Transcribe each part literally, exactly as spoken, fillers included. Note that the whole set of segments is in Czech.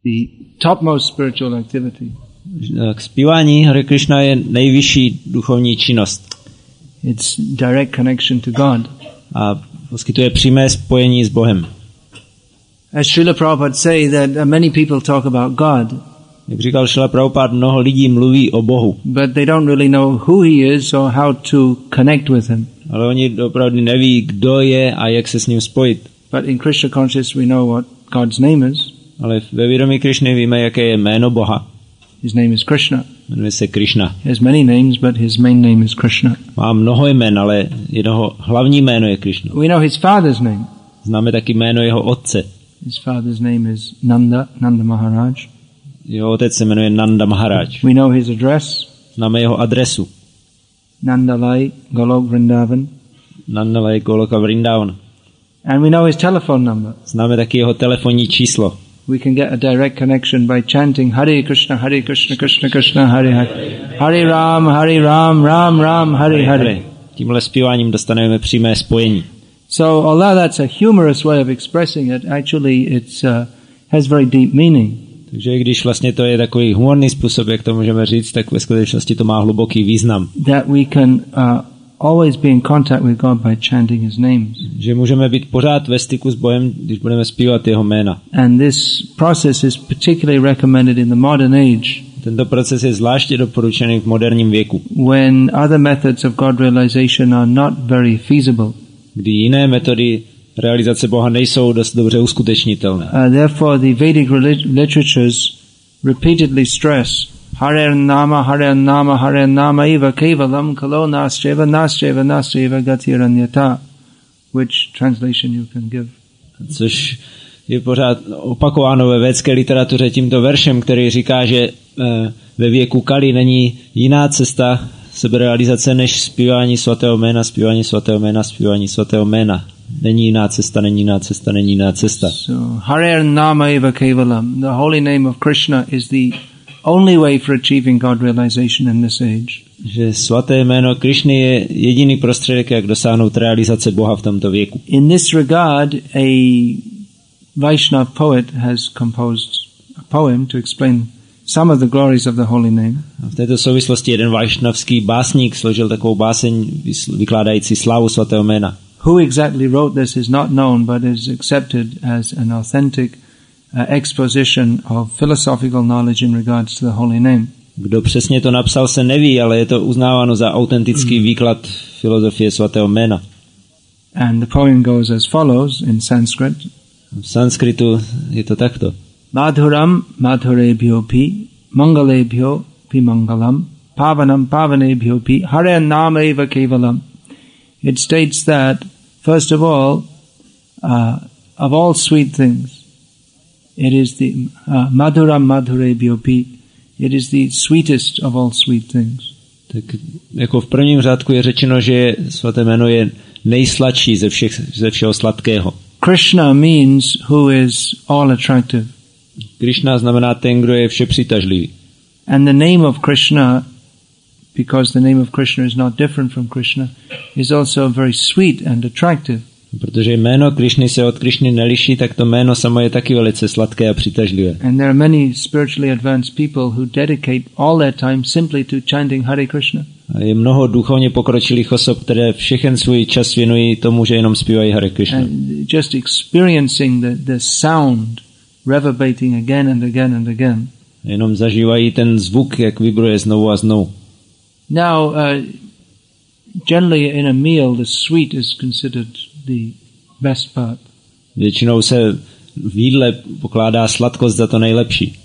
the topmost spiritual activity. K zpívání Hare Krishna je nejvyšší duchovní činnost. It's direct connection to God. A poskytuje přímé spojení s Bohem. As Srila Prabhupada say that many people talk about God. Jak říkal Srila Prabhupada, mnoho lidí mluví o Bohu. But they don't really know who he is or how to connect with him. Ale oni opravdu neví, kdo je a jak se s ním spojit. But in Krishna consciousness we know what God's name is. Ale ve vědomí Krišny víme, jaké je jméno Boha. His name is Krishna. Jmenuje se Krishna. He has many names, but his main name is Krishna. Má mnoho jmen, ale jeho hlavní jméno je Krishna. We know his father's name. Známe taky jméno jeho otce. His father's name is Nanda, Nanda Maharaj. Jeho otec se jmenuje Nanda Maharaj. We know his address. Známe jeho adresu. Nandalai, Golok Vrindavan. Nandalai, Goloka Vrindavan. And we know his telephone number. Známe taky jeho telefonní číslo. We can get a direct connection by chanting Hare Krishna, Hare Krishna, Krishna Krishna, Hare Hare. Hare Ram, Hare Ram, Ram Ram, Hare Hare. Tímhle zpíváním dostaneme přímé spojení. So although that's a humorous way of expressing it, actually it's uh, has very deep meaning. Takže když vlastně to je takový humorný způsob, jak to můžeme říct, tak ve skutečnosti to má hluboký význam. That we can uh, always be in contact with God by chanting his names. Že můžeme být pořád ve styku s Bohem, když budeme zpívat jeho jména. And this process is particularly recommended in the modern age. Tento proces je zvláště doporučený v moderním věku. When other methods of God realization are not very feasible. Kdy jiné metody realizace Boha nejsou dost dobře uskutečnitelné. Uh, therefore the Vedic literatures repeatedly stress Hare Nama, Hare Nama, Hare Nama eva kevalam kalo nastreva nastreva nastreva gatiranyata, which translation you can give. Což je pořád opakováno ve védské literatuře tímto veršem, který říká, že ve věku Kali není jiná cesta seberealizace než zpívání svatého jména, zpívání svatého jména, zpívání svatého jména. Není jiná cesta, není jiná cesta, není jiná cesta. So, Hare Nama eva kevalam, the holy name of Krishna is the only way for achieving God realization in this age. Že svaté jméno Krišny je jediný prostředek, jak dosáhnout realizace Boha v tomto věku. In this regard, a Vaishnava poet has composed a poem to explain some of the glories of the holy name. A v této souvislosti jeden vašnavský básník složil takovou báseň vykládající slávu svatého jména. Who exactly wrote this is not known, but is accepted as an authentic uh, exposition of philosophical knowledge in regards to the holy name. Kdo přesně to napsal, se neví, ale je to uznáváno za autentický mm. výklad filozofie svatého jména. And the poem goes as follows in Sanskrit. V sanskritu je to takto. Madhuram madhurebhyo pi mangalebhyo pi mangalam pavanam pavanebhyo pi hare nama eva kevalam. It states that, first of all, uh, of all sweet things, it is the uh, madhuram madhurebhyo pi. It is the sweetest of all sweet things. Tak jako v prvním řádku je řečeno, že svaté jméno je nejsladší ze všech, ze všeho sladkého. Krishna means who is all attractive. Krishna znamená ten, kdo je všepřitažlivý. And the name of Krishna, because the name of Krishna is not different from Krishna, is also very sweet and attractive. Protože jméno Krišny se od Krišny neliší, tak to jméno samo je taky velice sladké a přitažlivé. And there are many spiritually advanced people who dedicate all their time simply to chanting Hare Krishna. A je mnoho duchovně pokročilých osob, které všechen svůj čas věnují tomu, že jenom zpívají Hare Krishna. And just experiencing the, the sound reverberating again and again and again. Jenom zažívají ten zvuk, jak vibruje znovu a znovu. Now, uh, generally in a meal, the sweet is considered the best part. Většinou se v jídle pokládá sladkost za to nejlepší.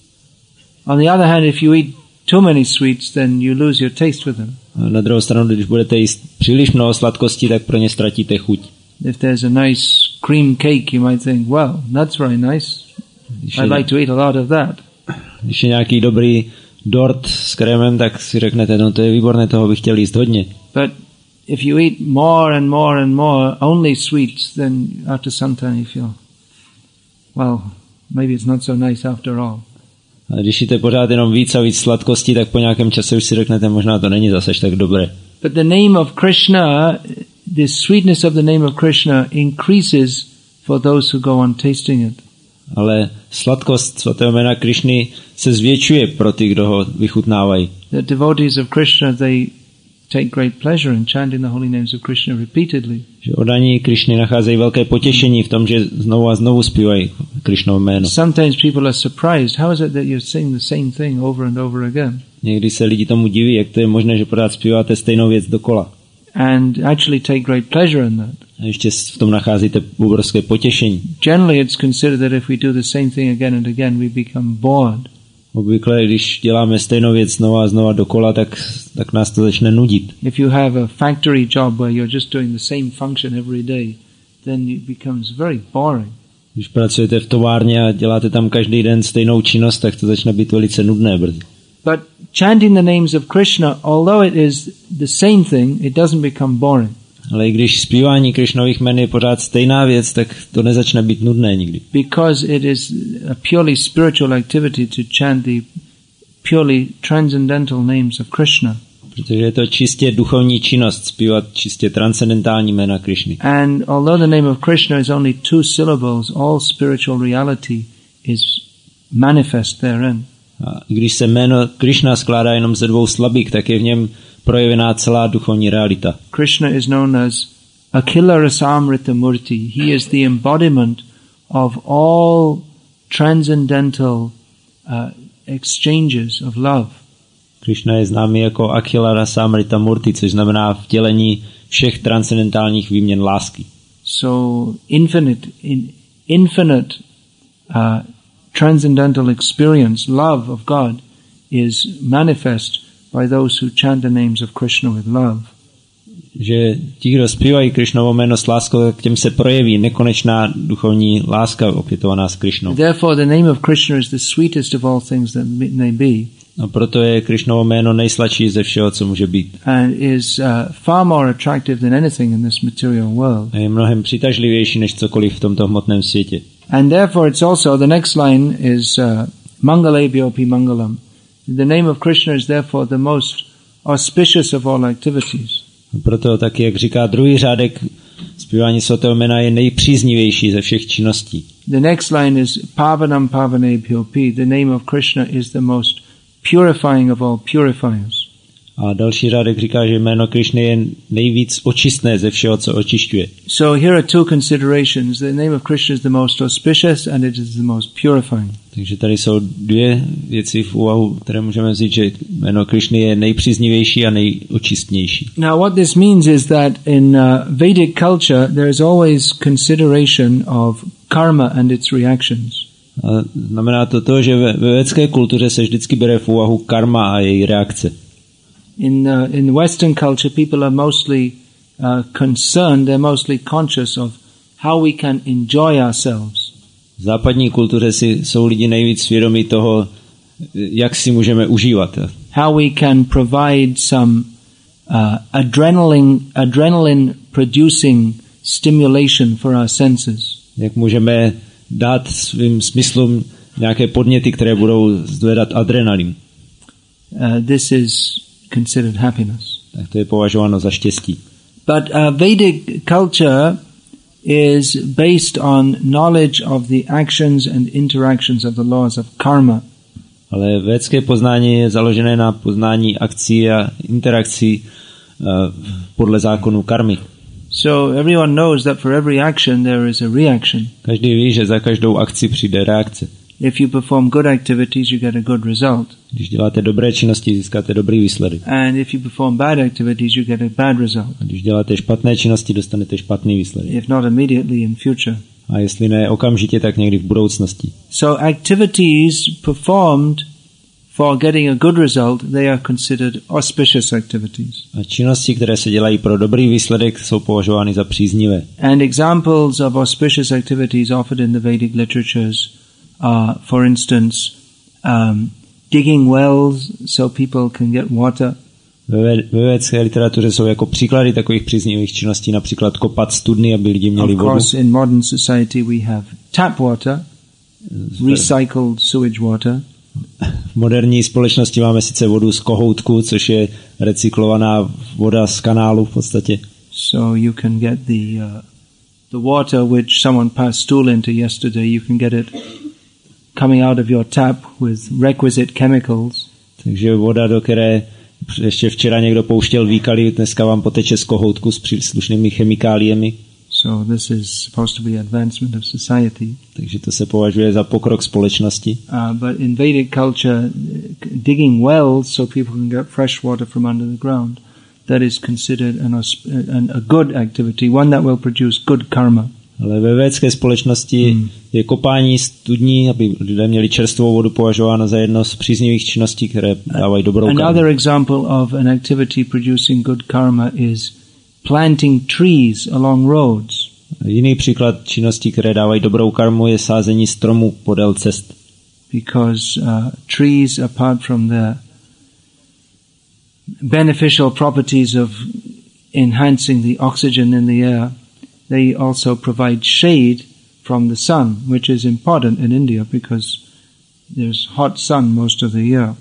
On the other hand, if you eat too many sweets, then you lose your taste for them. A na druhou stranu, když budete jíst příliš mnoho sladkostí, tak pro ně ztratíte chuť. If there's a nice cream cake, you might think, well, that's very nice. I'd like to eat a lot of that. Když je nějaký dobrý dort s krémem, tak si řeknete, no to je výborné, toho bych chtěl jíst hodně. But if you eat more and more and more only sweets, then after some time you feel, well, maybe it's not so nice after all. A když jíte pořád jenom víc a víc sladkostí, tak po nějakém čase už si řeknete, možná to není zase tak dobré. But the name of Krishna, the sweetness of the name of Krishna increases for those who go on tasting it. Ale sladkost svatého jména Krišny se zvětšuje pro ty, kdo ho vychutnávají. The devotees of Krishna, they take great pleasure in chanting the holy names of Krishna repeatedly. Že oddaní Krišny nacházejí velké potěšení v tom, že znovu a znovu zpívají Krišnovo jméno. Sometimes people are surprised. How is it that you sing the same thing over and over again? Někdy se lidi tomu diví, jak to je možné, že pořád zpíváte stejnou věc dokola. And actually take great pleasure in that. A ještě v tom nacházíte obrovské potěšení. Generally it's considered that if we do the same thing again and again, we become bored. Obvykle, když děláme stejnou věc znova a znova dokola, tak, tak nás to začne nudit. If you have a factory job where you're just doing the same function every day, then it becomes very boring. Když pracujete v továrně a děláte tam každý den stejnou činnost, tak to začne být velice nudné brzy. But chanting the names of Krishna, although it is the same thing, it doesn't become boring. Ale i když zpívání Krišnových jmen je pořád stejná věc, tak to nezačne být nudné nikdy. Because it is a purely spiritual activity to chant the purely transcendental names of Krishna. Protože je to čistě duchovní činnost, zpívat čistě transcendentální jména Krišny. And although the name of Krishna is only two syllables, all spiritual reality is manifest therein. A když se jméno Krišna skládá jenom ze dvou slabík, tak je v něm projevená celá duchovní realita. Krishna is known as Akhila Rasamrita Murti. He is the embodiment of all transcendental uh, exchanges of love. Krishna je známý jako Akhila Rasamrita Murti, což znamená vtělení všech transcendentálních výměn lásky. So infinite, in, infinite uh, transcendental experience, love of God, is manifest by those who chant the names of Krishna with love. Že ti, kdo zpívají Krišnovo jméno s láskou, tak těm se projeví nekonečná duchovní láska opětovaná s Krišnou. Therefore the name of Krishna is the sweetest of all things that may be. A proto je Krišnovo jméno nejsladší ze všeho, co může být. And is uh, far more attractive than anything in this material world. A je mnohem přitažlivější než cokoliv v tomto hmotném světě. And therefore it's also, the next line is uh, Mangalebhyopi Mangalam. The name of Krishna is therefore the most auspicious of all activities. A proto taky, jak říká druhý řádek, zpívání svatého jména je nejpříznivější ze všech činností. The next line is Pavanam Pavanebhyopi. The name of Krishna is the most purifying of all purifiers. A další řádek říká, že jméno Krišny je nejvíc očistné ze všeho, co očišťuje. So here are two considerations. The name of Krishna is the most auspicious and it is the most purifying. Takže tady jsou dvě věci v úvahu, které můžeme vzít, že jméno Krišny je nejpříznivější a nejočistnější. Now what this means is that in uh, Vedic culture there is always consideration of karma and its reactions. A znamená to to, že ve, ve védské kultuře se vždycky bere v úvahu karma a její reakce. In uh, in Western culture, people are mostly uh, concerned, they're mostly conscious of how we can enjoy ourselves. V západní kultuře si jsou lidi nejvíc svědomí toho, jak si můžeme užívat. How we can provide some uh, adrenaline, adrenaline producing stimulation for our senses. Jak můžeme dát svým smyslům nějaké podněty, které budou zvedat adrenalin. Uh, this is considered happiness. Tak to je považováno za štěstí. But uh, Vedic culture is based on knowledge of the actions and interactions of the laws of karma. Ale védské poznání je založené na poznání akcí a interakcí uh, podle zákonu karmy. So everyone knows that for every action there is a reaction. Každý ví, že za každou akci přijde reakce. If you perform good activities, you get a good result. Když děláte dobré činnosti, získáte dobrý výsledek. And if you perform bad activities, you get a bad result. A když děláte špatné činnosti, dostanete špatný výsledek. If not immediately, in future. A jestli ne okamžitě, tak někdy v budoucnosti. So activities performed for getting a good result, they are considered auspicious activities. A činnosti, které se dělají pro dobrý výsledek, jsou považovány za příznivé. And examples of auspicious activities offered in the Vedic literatures are, for instance, um, digging wells so people can get water. Ve védské literatuře jsou jako příklady takových příznivých činností například kopat studny, aby lidi měli of vodu. Of course, in modern society we have tap water, recycled sewage water. V moderní společnosti máme sice vodu z kohoutku, což je recyklovaná voda z kanálu v podstatě. So you can get the uh, the water which someone passed stool into yesterday, you can get it coming out of your tap with requisite chemicals. Takže voda, do které ještě včera někdo pouštěl výkali, dneska vám poteče z kohoutku s příslušnými chemikáliemi. So this is supposed to be advancement of society. Takže to se považuje za pokrok společnosti. Uh, but in Vedic culture, digging wells so people can get fresh water from under the ground, that is considered an, an, a good activity, one that will produce good karma. Ale ve védské společnosti hmm. je kopání studní, aby lidé měli čerstvou vodu, považováno za jedno z příznivých činností, které dávají dobrou karmu. Another example of an activity producing good karma is planting trees along roads. Jiný příklad činností, které dávají dobrou karmu, je sázení stromů podél cest. Because uh, trees, apart from the beneficial properties of enhancing the oxygen in the air, they also provide shade from the sun, which is important in India because there's hot sun most of the year.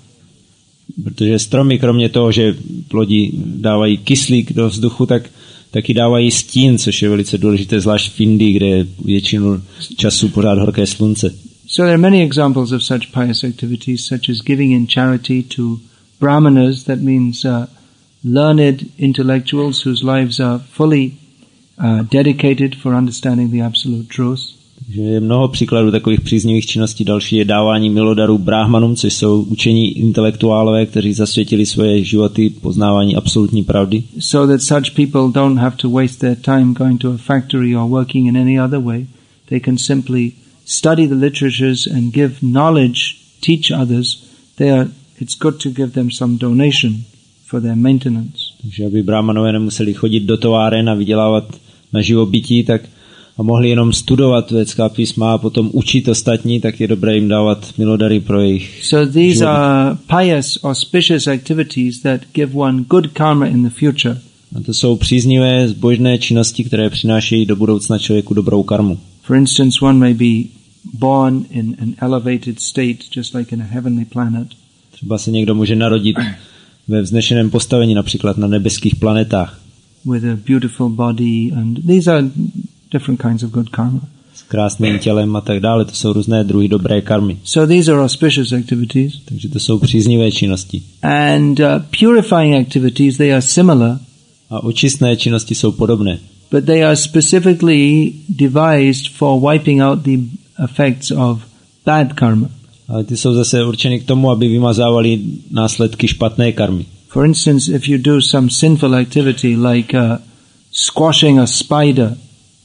Protože stromy, kromě toho, že plodí dávají kyslík do vzduchu, tak taky dávají stín, což je velice důležité, zvlášť v Indii, kde je většinu času pořád horké slunce. So there are many examples of such pious activities, such as giving in charity to brahmanas, that means uh, learned intellectuals whose lives are fully uh, dedicated for understanding the absolute truth. Takže je mnoho příkladů takových příznivých činností. Další je dávání milodarů bráhmanům, což jsou učení intelektuálové, kteří zasvětili svoje životy poznávání absolutní pravdy. So that such people don't have to waste their time going to a factory or working in any other way. They can simply study the literatures and give knowledge, teach others. They are, it's good to give them some donation for their maintenance. Takže aby bráhmanové nemuseli chodit do továren a vydělávat na živobytí, tak a mohli jenom studovat vědecká písma a potom učit ostatní, tak je dobré jim dávat milodary pro jejich So these živobytí. are pious, auspicious activities that give one good karma in the future. A to jsou příznivé zbožné činnosti, které přinášejí do budoucna člověku dobrou karmu. For instance, one may be born in an elevated state, just like in a heavenly planet. Třeba se někdo může narodit ve vznešeném postavení, například na nebeských planetách. With a beautiful body, and these are different kinds of good karma. S krásným tělem a tak dále, to jsou různé druhy dobré karmy. So these are auspicious activities. Takže to jsou příznivé činnosti. And uh, purifying activities, they are similar. A očistné činnosti jsou podobné. But they are specifically devised for wiping out the effects of bad karma. Ale ty jsou zase určeny k tomu, aby vymazávali následky špatné karmy. For instance, if you do some sinful activity like uh, squashing a spider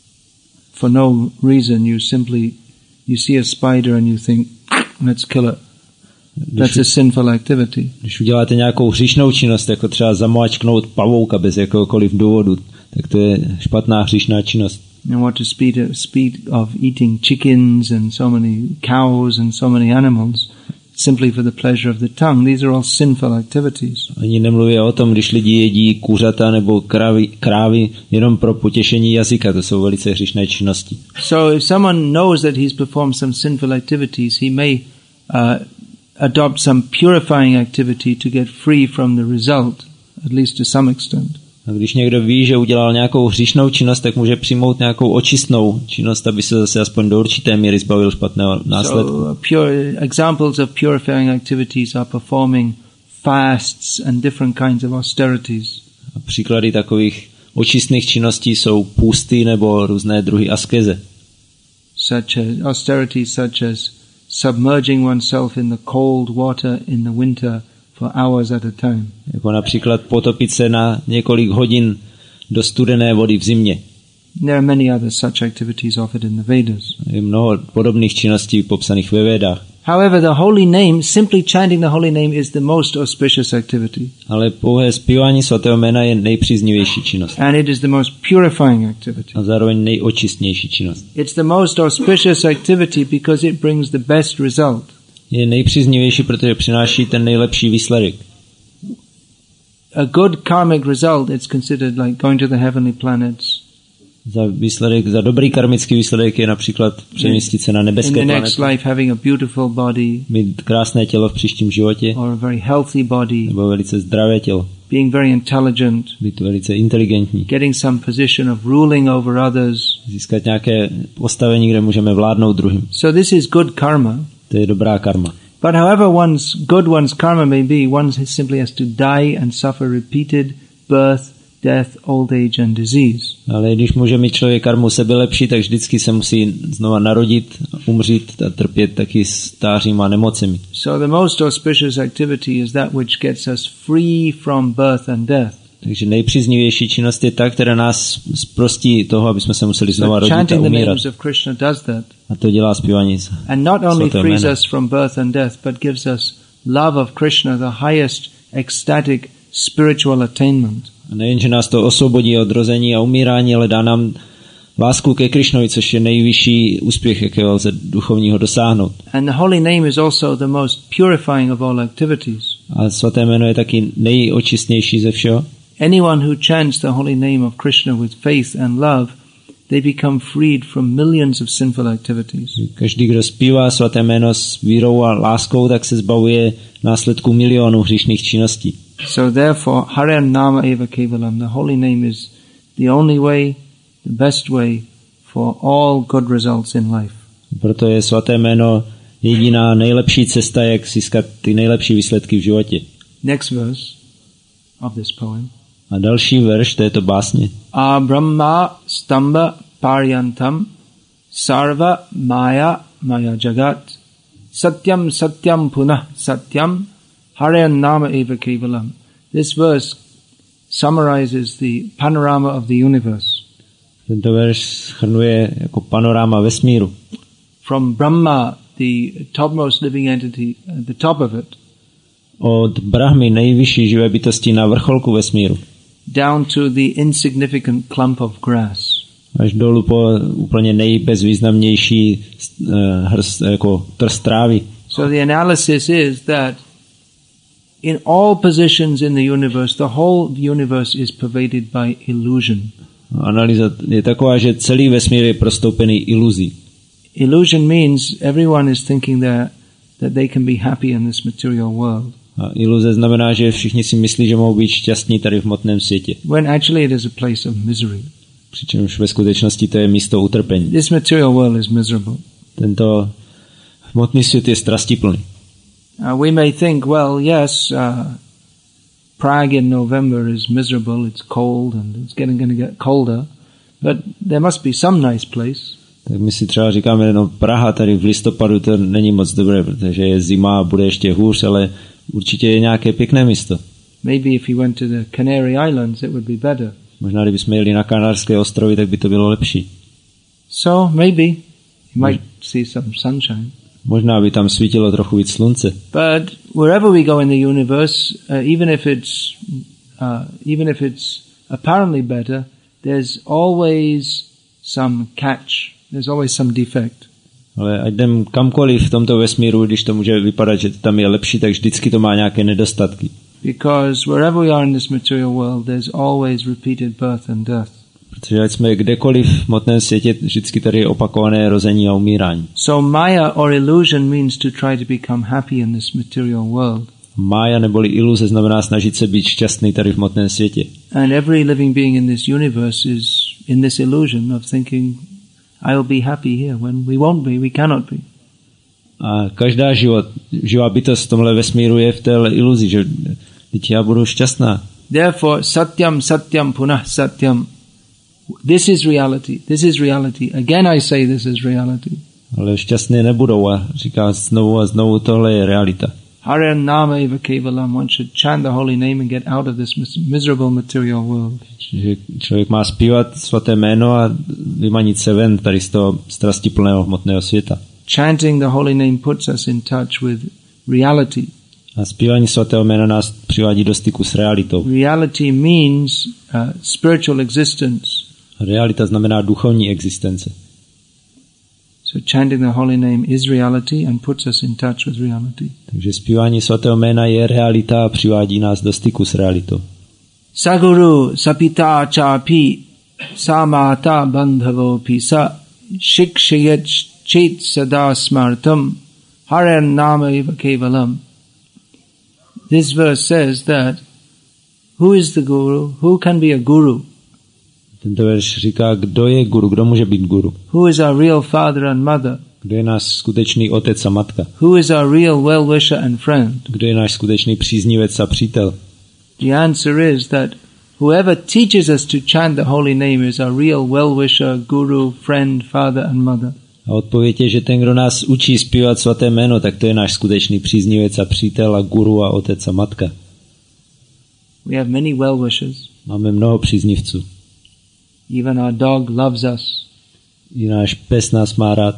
for no reason, you simply you see a spider and you think, let's kill it. That's a sinful activity. Když uděláte nějakou hříšnou činnost, jako třeba zamáčknout pavouka bez jakéhokoliv důvodu, tak to je špatná hříšná činnost. And what to speak, speak of eating chickens and so many cows and so many animals simply for the pleasure of the tongue. These are all sinful activities. Ani nemluví o tom, když lidi jedí kuřata nebo krávy, krávy jenom pro potěšení jazyka. To jsou velice hříšné činnosti. So if someone knows that he's performed some sinful activities, he may uh, adopt some purifying activity to get free from the result, at least to some extent. A když někdo ví, že udělal nějakou hříšnou činnost, tak může přijmout nějakou očistnou činnost, aby se zase aspoň do určité míry zbavil špatného následku. So, uh, pure, examples of purifying activities are performing fasts and different kinds of austerities. A příklady takových očistných činností jsou půsty nebo různé druhy askeze. Such as austerities such as submerging oneself in the cold water in the winter for hours at a time. Jako například potopit se na několik hodin do studené vody v zimě. There are many other such activities offered in the Vedas. Je mnoho podobných činností popsaných ve Védách. However, the holy name, simply chanting the holy name is the most auspicious activity. Ale pouhé zpívání svatého jména je nejpříznivější činnost. And it is the most purifying activity. A zároveň nejočistnější činnost. It's the most auspicious activity because it brings the best result. Je nejpříznivější, protože přináší ten nejlepší výsledek. A good karmic result, it's considered like going to the heavenly planets. Za výsledek, za dobrý karmický výsledek je například přemístit se na nebeské in the next planety. life having a beautiful body, Mít krásné tělo v příštím životě. or a very healthy body, Nebo velice zdravé tělo. being very intelligent, být velice inteligentní, getting some position of ruling over others. získat nějaké postavení, kde můžeme vládnout druhým. So this is good karma. To je dobrá karma. But however one's good one's karma may be, one simply has to die and suffer repeated birth, death, old age and disease. Ale když může mít člověk karmu sebelepší, tak vždycky se musí znova narodit, umřít a trpět taky stářím a nemocemi. So the most auspicious activity is that which gets us free from birth and death. Takže nejpříznivější činnost je ta, která nás zprostí toho, aby jsme se museli znova rodit a umírat. A to dělá zpívání svatého jména. And not only frees us from birth and death, but gives us love of Krishna, the highest ecstatic spiritual attainment. A nejen, že nás to osvobodí od rození a umírání, ale dá nám lásku ke Krišnovi, což je nejvyšší úspěch, jakého lze duchovního dosáhnout. And the holy name is also the most purifying of all activities. A svaté jméno je taky nejočistnější ze všeho. Anyone who chants the holy name of Krishna with faith and love, they become freed from millions of sinful activities. Každý, kdo zpívá svaté jméno s vírou a láskou, tak se zbavuje následků milionů hříšných činností. So therefore, Hare Nama Eva Kevalam, the holy name is the only way, the best way for all good results in life. Proto je svaté jméno jediná nejlepší cesta, jak získat ty nejlepší výsledky v životě. Next verse of this poem. A další verš této básně. A Brahma Stamba Paryantam Sarva Maya Maya Jagat Satyam Satyam Punah Satyam Hare Nama Eva Kevalam. This verse summarizes the panorama of the universe. Tento verš shrnuje jako panorama vesmíru. From Brahma, the topmost living entity, at the top of it, od Brahmy, nejvyšší živé bytosti na vrcholku vesmíru, down to the insignificant clump of grass, až dolů po úplně nejbezvýznamnější uh, hrst, jako trst trávy. So the analysis is that in all positions in the universe, the whole universe is pervaded by illusion. Analýza je taková, že celý vesmír je prostoupený iluzí. Illusion means everyone is thinking that, that they can be happy in this material world. A iluze znamená, že všichni si myslí, že mohou být šťastní tady v hmotném světě. When actually it is a place of misery. Přičemž ve skutečnosti to je místo utrpení. This material world is miserable. Tento hmotný svět je strastiplný. Uh, we may think, well, yes, uh, Prague in November is miserable, it's cold and it's getting going to get colder, but there must be some nice place. Tak my si třeba říkáme, no Praha tady v listopadu to není moc dobré, protože je zima a bude ještě hůř, ale určitě je nějaké pěkné místo. Maybe if you went to the Canary Islands, it would be better. Možná, kdybychom jeli na Kanárské ostrovy, tak by to bylo lepší. So maybe you might see some sunshine. Možná by tam svítilo trochu víc slunce. But wherever we go in the universe, uh, even if it's uh, even if it's apparently better, there's always some catch. There's always some defect. Ale ať jdem kamkoliv v tomto vesmíru, když to může vypadat, že tam je lepší, tak vždycky to má nějaké nedostatky. Because wherever we are in this material world, there's always repeated birth and death. Protože ať jsme kdekoliv v hmotném světě, vždycky tady je opakované rození a umírání. So maya or illusion means to try to become happy in this material world. Mája neboli iluze znamená snažit se být šťastný tady v hmotném světě. And every living being in this universe is in this illusion of thinking, I'll be happy here when we won't be, we cannot be. A každá život, živá bytost v tomhle vesmíru je v té iluzi, že teď já budu šťastná. Therefore, satyam, satyam, punah, satyam. This is reality. This is reality. Again I say this is reality. Ale šťastné nebudou a říká znovu a znovu, tohle je realita. Hare Nama Eva Kevalam. One should chant the holy name and get out of this miserable material world. Že člověk má zpívat svaté jméno a vymanit se ven tady z toho strastiplného hmotného světa. Chanting the holy name puts us in touch with reality. A zpívání svatého jména nás přivádí do styku s realitou. Reality means uh, spiritual existence. Realita znamená duchovní existence. So chanting the holy name is reality and puts us in touch with reality. Takže zpívání svatého jména je realita a přivádí nás do styku s realitou. Saguru sapita chapi samata bandhavo pisa shikshayat chit sada smartam hare nama eva kevalam. This verse says that Who is the guru? Who can be a guru? Tento verš říká, kdo je guru, kdo může být guru. Who is our real father and mother? Kdo je náš skutečný otec a matka? Who is our real well-wisher and friend? Kdo je náš skutečný příznivec a přítel? The answer is that whoever teaches us to chant the holy name is our real well-wisher, guru, friend, father and mother. A odpověď je, že ten, kdo nás učí zpívat svaté jméno, tak to je náš skutečný příznivec a přítel a guru a otec a matka. We have many well-wishers. Máme mnoho příznivců. Even our dog loves us. I náš pes nás má rád.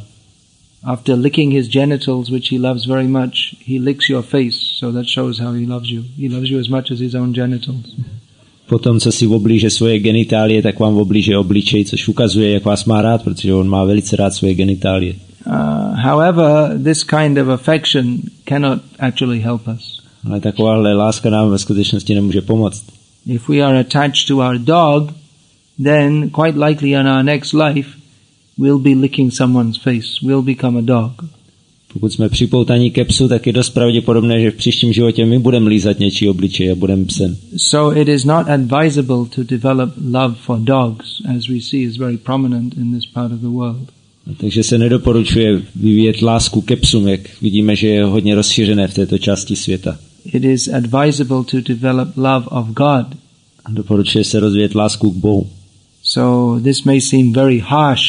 After licking his genitals, which he loves very much, he licks your face, so that shows how he loves you. He loves you as much as his own genitals. Potom, co si oblíže svoje genitálie, tak vám oblíže obličej, což ukazuje, jak vás má rád, protože on má velice rád svoje genitálie. Uh, however, this kind of affection cannot actually help us. Ale takováhle láska nám ve skutečnosti nemůže pomoct. If we are attached to our dog, then quite likely in our next life we'll be licking someone's face. We'll become a dog. Pokud jsme připoutaní ke psu, tak je dost pravděpodobné, že v příštím životě my budeme lízat něčí obličej a budeme psem. So it is not advisable to develop love for dogs, as we see is very prominent in this part of the world. Takže se nedoporučuje vyvíjet lásku ke psům, jak vidíme, že je hodně rozšířené v této části světa. It is advisable to develop love of God. Doporučuje se rozvíjet lásku k Bohu. So this may seem very harsh.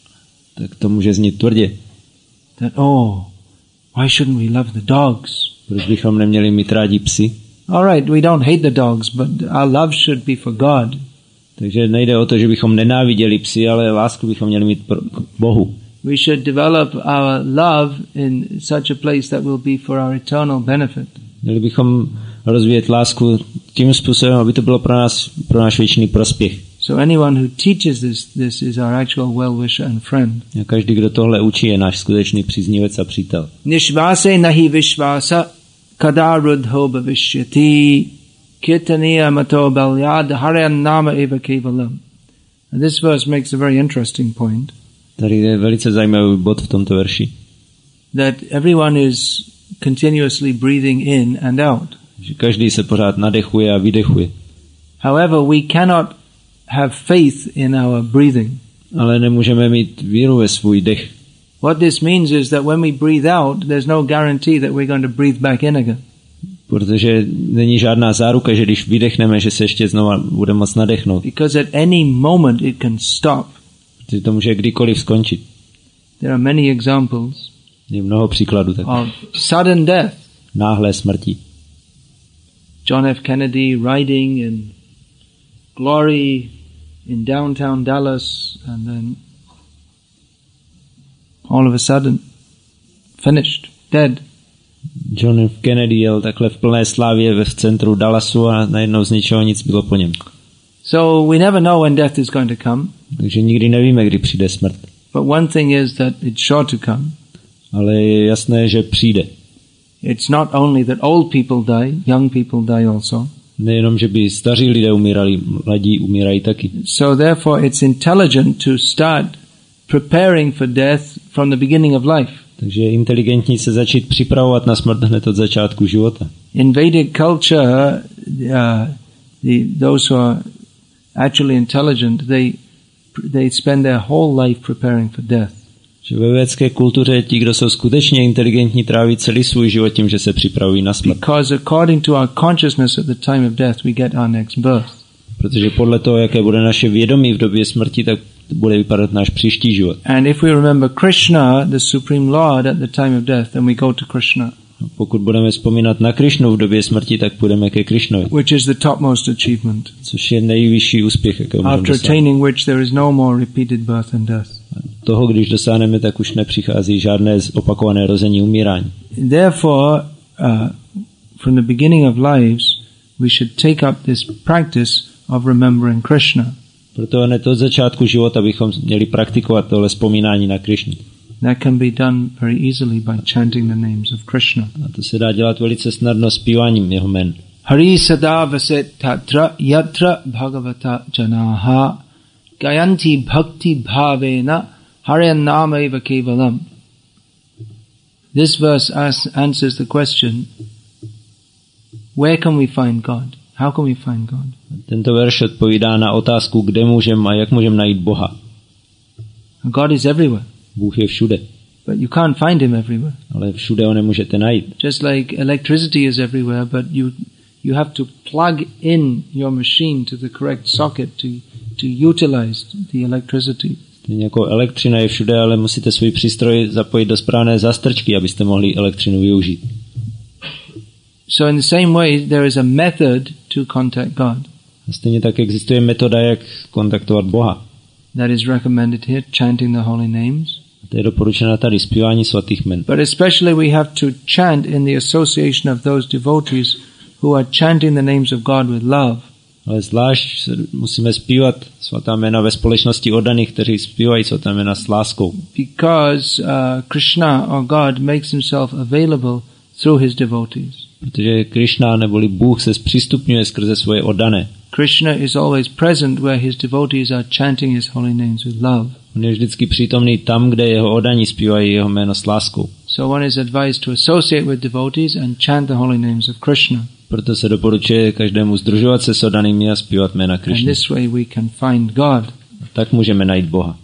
Tak to může znít tvrdě. That oh, why shouldn't we love the dogs? Proč bychom neměli mít rádi psy? All right, we don't hate the dogs, but our love should be for God. Takže nejde o to, že bychom nenáviděli psy, ale lásku bychom měli mít pro, k Bohu. We should develop our love in such a place that will be for our eternal benefit. Měli bychom rozvíjet lásku tím způsobem, aby to bylo pro nás, pro náš věčný prospěch. So anyone who teaches this, this is our actual well-wisher and friend. A každý, kdo tohle učí, je náš skutečný příznivec a přítel. Nishvase nahi vishvasa kada rudho bhavishyati kirtaniya mato balyad hariyan nama eva kevalam. And this verse makes a very interesting point. Tady je velice zajímavý bod v tomto verši. That everyone is continuously breathing in and out. Že každý se pořád nadechuje a vydechuje. However, we cannot have faith in our breathing. Ale nemůžeme mít víru ve svůj dech. What this means is that when we breathe out, there's no guarantee that we're going to breathe back in again. Protože není žádná záruka, že když vydechneme, že se ještě znova bude moct nadechnout. Because at any moment it can stop. Protože to může kdykoliv skončit. There are many examples. Je mnoho příkladů tak. Of sudden death. Náhlé smrti. John F. Kennedy riding in glory in downtown Dallas, and then all of a sudden finished, dead. John F. Kennedy jel takhle v plné slávě v centru Dallasu a najednou z ničeho nic bylo po něm. So we never know when death is going to come. Takže nikdy nevíme, kdy přijde smrt. But one thing is that it's sure to come. Ale je jasné, že přijde. It's not only that old people die, young people die also. Nejenom, že by staří lidé umírali, mladí umírají taky. So therefore it's intelligent to start preparing for death from the beginning of life. Takže je inteligentní se začít připravovat na smrt hned od začátku života. In Vedic culture, uh, the, those who are actually intelligent, they they spend their whole life preparing for death. Že ve védské kultuře ti, kdo jsou skutečně inteligentní, tráví celý svůj život tím, že se připravují na smrt. Because according to our consciousness at the time of death, we get our next birth. Protože podle toho, jaké bude naše vědomí v době smrti, tak bude vypadat náš příští život. And if we remember Krishna, the Supreme Lord, at the time of death, then we go to Krishna. Pokud budeme vzpomínat na Krišnu v době smrti, tak půjdeme ke Krišnovi. Which is the topmost achievement. Což je nejvyšší úspěch, jakého můžeme After attaining which there is no more repeated birth and death. Toho, když dosáhneme, tak už nepřichází žádné opakované rození umírání. Therefore, uh, from the beginning of lives, we should take up this practice of remembering Krishna. Proto hned od začátku života bychom měli praktikovat tohle vzpomínání na Krišnu. That can be done very easily by chanting the names of Krishna. A to se dá dělat velice snadno zpíváním jeho jmen. Hari sada vaset tatra yatra bhagavata janaha gayanti bhakti bhavena hariyan namaiva kevalam. This verse asks, answers the question, where can we find God? How can we find God? Tento verš odpovídá na otázku, kde můžeme a jak můžeme najít Boha. God is everywhere. Bůh je všude. But you can't find him everywhere. Ale všude ho nemůžete najít. Just like electricity is everywhere, but you you have to plug in your machine to the correct socket to to utilize the electricity. Stejně jako elektřina je všude, ale musíte svůj přístroj zapojit do správné zástrčky, abyste mohli elektřinu využít. So in the same way there is a method to contact God. A stejně tak existuje metoda, jak kontaktovat Boha. That is recommended here, chanting the holy names. To je doporučeno tady, zpívání svatých jmen. But especially we have to chant in the association of those devotees who are chanting the names of God with love. Ale zvlášť musíme zpívat svatá jména ve společnosti oddaných, kteří zpívají svatá jména s láskou. Because uh, Krishna or God makes himself available through his devotees. Protože Krishna neboli Bůh se zpřístupňuje skrze svoje oddané. Krishna is always present where his devotees are chanting his holy names with love. On je vždycky přítomný tam, kde jeho oddaní zpívají jeho jméno s láskou. So one is advised to associate with devotees and chant the holy names of Krishna. Proto se doporučuje každému združovat se s oddanými a zpívat jména Krishny. And this way we can find God. Tak můžeme najít Boha.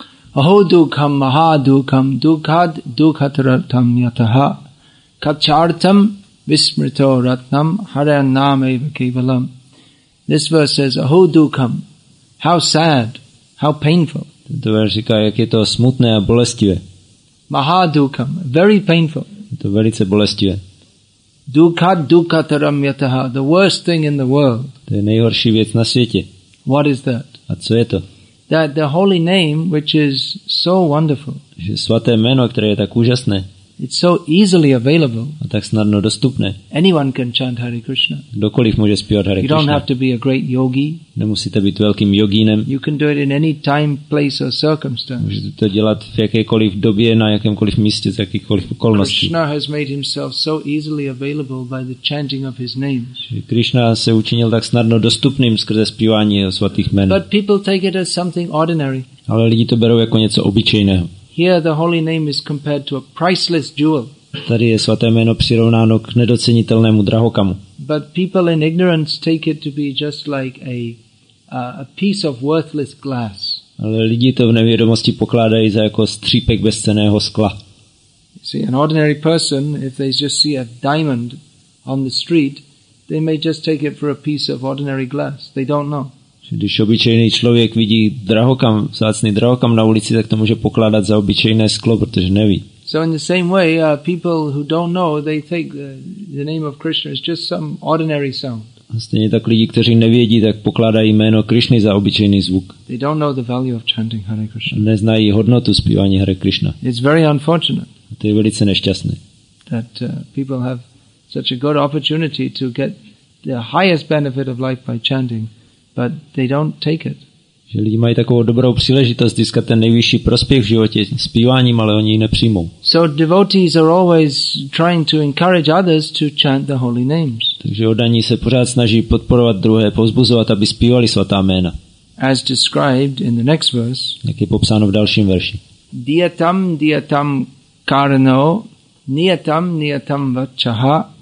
Aho dukham mahadukam dukhad dukhataratam yataha kachartam vismrito ratnam hare nameva kevalam. This verse says, aho dukham, how sad, how painful. Tento verš říká, jak je to smutné a bolestivé. Mahadukam, very painful. Je to velice bolestivé. Dukhat dukhataram yataha, the worst thing in the world. To je nejhorší věc na světě. What is that? A co je to? That the holy name, which is so wonderful. Že svaté jméno, které je tak úžasné. It's so easily available. A tak snadno dostupné. Anyone can chant Hare Krishna. Kdokoliv může zpívat Hare Krishna. You don't have to be a great yogi. Nemusíte být velkým jogínem. You can do it in any time, place or circumstance. Můžete to dělat v jakékoliv době, na jakémkoliv místě, z jakýchkoliv okolností. Krishna has made himself so easily available by the chanting of his names. Krishna se učinil tak snadno dostupným skrze zpívání jeho svatých jmen. But people take it as something ordinary. Ale lidi to berou jako něco obyčejného. Here the holy name is compared to a priceless jewel. Tady je svaté jméno přirovnáno k nedocenitelnému drahokamu. But people in ignorance take it to be just like a uh, a piece of worthless glass. Ale lidi to v nevědomosti pokládají za jako střípek bezcenného skla. See, an ordinary person, if they just see a diamond on the street, they may just take it for a piece of ordinary glass. They don't know. Když obyčejný člověk vidí drahokam, vzácný drahokam na ulici, tak to může pokládat za obyčejné sklo, protože neví. So in the same way, uh, people who don't know, they think uh, the name of Krishna is just some ordinary sound. A stejně tak lidi, kteří nevědí, tak pokládají jméno Krishny za obyčejný zvuk. They don't know the value of chanting Hare Krishna. Neznají hodnotu zpívání Hare Krishna. It's very unfortunate. A to je velice nešťastné. That uh, people have such a good opportunity to get the highest benefit of life by chanting, but they don't take it. Že lidi mají takovou dobrou příležitost získat ten nejvyšší prospěch v životě zpíváním, ale oni ji nepřijmou. So devotees are always trying to encourage others to chant the holy names. Takže oddaní se pořád snaží podporovat druhé, povzbuzovat, aby zpívali svatá jména. As described in the next verse. Jak je popsáno v dalším verši. Diyatam diyatam karano niyatam niyatam vachaha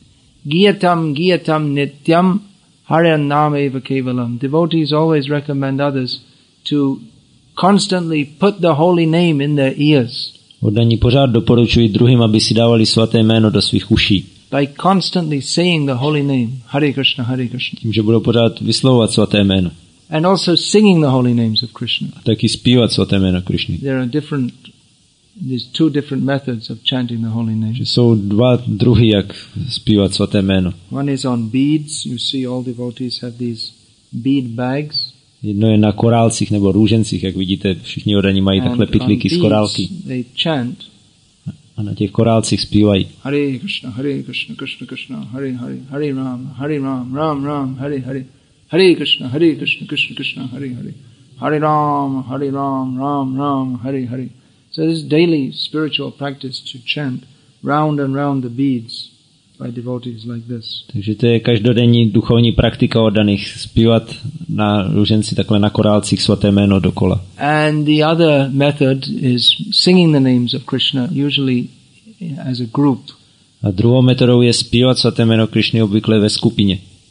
giyatam giyatam nityam Hare nameva kevalam. Devotees always recommend others to constantly put the holy name in their ears. Oddaní pořád doporučují druhým, aby si dávali svaté jméno do svých uší. By constantly saying the holy name, Hare Krishna, Hare Krishna. Tím, že budou pořád vyslovovat svaté jméno. And also singing the holy names of Krishna. A taky zpívat svaté jméno Krishny. There are different, there's two different methods of chanting the holy name. Že jsou dva druhy, jak zpívat svaté jméno. One is on beads. You see all devotees have these bead bags. Jedno je na korálcích nebo růžencích, jak vidíte, všichni oddaní mají takhle pytlíky z korálky. They chant. A na těch korálcích zpívají. Hare Krishna, Hare Krishna, Krishna Krishna, Hare Hare, Hare Ram, Hare Ram, Ram Ram, Hare Hare, Hare Krishna, Hare Krishna, Krishna Krishna, Hare Hare, Hare Ram, Hare Ram, Ram Ram, Hare Hare. So this is daily spiritual practice to chant round and round the beads by devotees like this. Takže to je každodenní duchovní praktika oddaných, zpívat na růženci takhle na korálcích svaté jméno dokola. And the other method is singing the names of Krishna, usually as a group. A druhou metodou je zpívat svaté jméno Krishny obvykle ve skupině.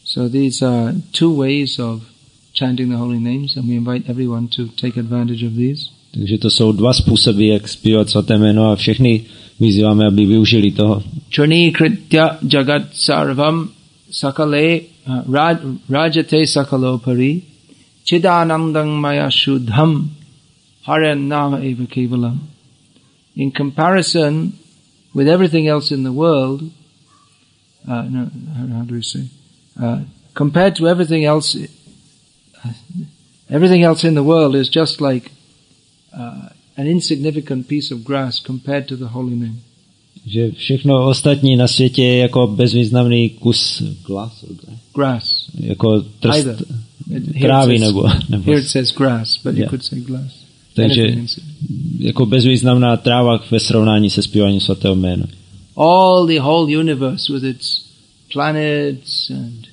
So these are two ways of chanting the holy names, and we invite everyone to take advantage of these. Takže to jsou dva způsoby, jak zpívat svaté jméno a všechny vyzýváme, aby využili toho. Chani kritya jagat sarvam sakale raj, rajate sakalopari chidanandang maya shuddham haran nama eva kevalam. In comparison with everything else in the world, uh, no, how do we say? Uh, compared to everything else, uh, everything else in the world is just like uh, an insignificant piece of grass compared to the holy name. Že všechno ostatní na světě je jako bezvýznamný kus glas, grass. Jako trst trávy nebo, nebo... Here it says grass, but yeah. you could say glass. Takže jako bezvýznamná tráva ve srovnání se zpíváním svatého jména. All the whole universe with its planets and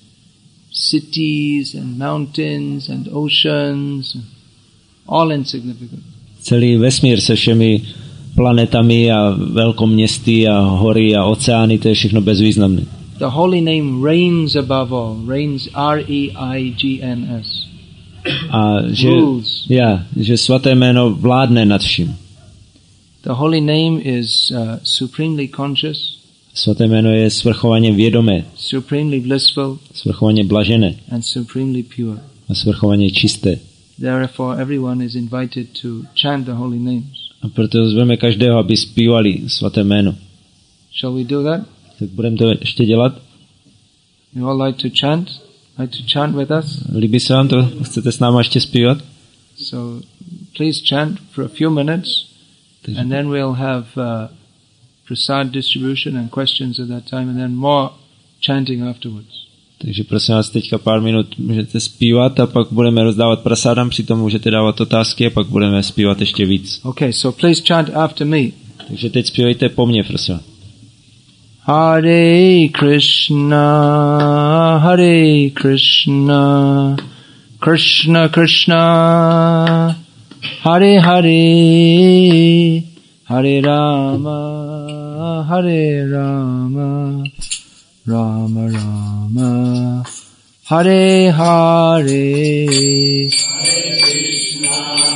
cities and mountains and oceans, all insignificant. Celý vesmír se všemi planetami a velkoměsty a hory a oceány, to je všechno bezvýznamné. The holy name reigns above all. Reigns R E I G N S. A že, ja, že svaté jméno vládne nad vším. The holy name is uh, supremely conscious. Svaté jméno je svrchovaně vědomé. Supremely blissful. Svrchovaně blažené. And supremely pure. A svrchovaně čisté. Therefore everyone is invited to chant the holy names. A proto zveme každého, aby zpívali svaté jméno. Shall we do that? Tak budeme to ještě dělat? You all like to chant? Like to chant with us? Líbí se vám to? Chcete s náma ještě zpívat? So please chant for a few minutes, Takže. And then we'll have uh, prasad distribution and questions at that time, and then more chanting afterwards. Takže prosím vás, teďka pár minut můžete zpívat a pak budeme rozdávat prasádám, přitom můžete dávat otázky a pak budeme zpívat ještě víc. Okay, so please chant after me. Takže teď zpívejte po mně, prosím. Hare Krishna, Hare Krishna, Krishna Krishna, Hare Hare, Hare Rama, Hare Rama, Rama Rama, Hare Hare, Hare Krishna.